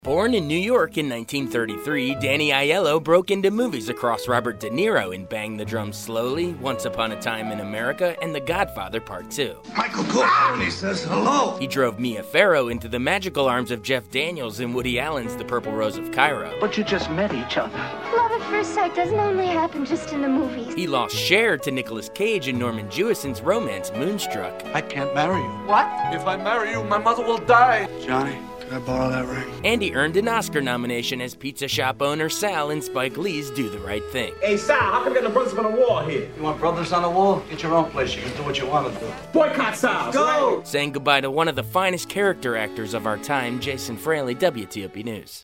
Born in New York in 1933, Danny Aiello broke into movies across Robert De Niro in Bang the Drum Slowly, Once Upon a Time in America, and The Godfather Part 2. Michael Corleone says hello. He drove Mia Farrow into the magical arms of Jeff Daniels in Woody Allen's The Purple Rose of Cairo. But you just met each other. Love at first sight doesn't only happen just in the movies. He lost Cher to Nicolas Cage in Norman Jewison's romance Moonstruck. I can't marry you. What? If I marry you, my mother will die. Johnny, can I borrow that ring? And he earned an Oscar nomination as pizza shop owner Sal in Spike Lee's Do the Right Thing. Hey, Sal, how come you got no brothers on the wall here? You want brothers on the wall? Get your own place. You can do what you want to do. Boycott Sal. Go! Saying goodbye to one of the finest character actors of our time, Jason Fraley, WTOP News.